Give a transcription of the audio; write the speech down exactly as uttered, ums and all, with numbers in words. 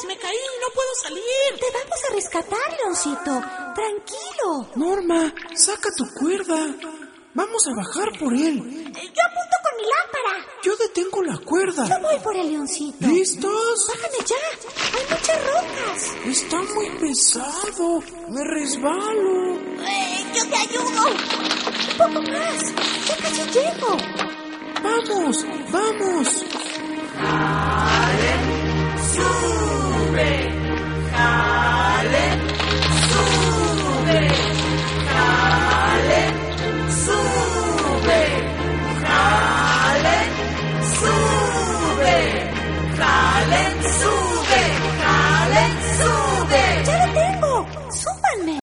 me caí, no puedo salir. Te vamos a rescatar, Leoncito. Tranquilo. Norma, saca tu cuerda. Vamos a bajar por él. Yo apunto con mi lámpara. Yo detengo la cuerda. Yo voy por el Leoncito. ¿Listos? Bájame ya. Hay muchas rocas. Está muy pesado. Me resbalo. Eh, yo te ayudo. Un poco más. Ya casi llego. Vamos, vamos. ¡Sube!